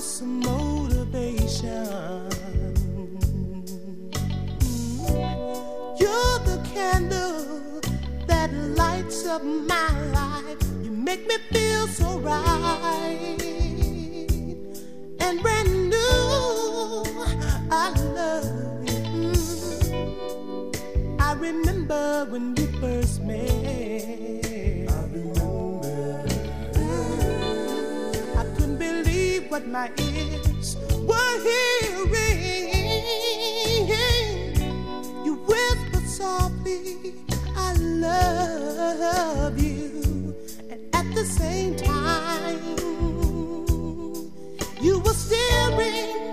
some motivation. You're the candle that lights up my life. You make me feel so right and brand new. I love you. I remember when we first met. I remember. I couldn't believe what my ears were hearing. You whispered softly, I love you. And at the same time, you were staring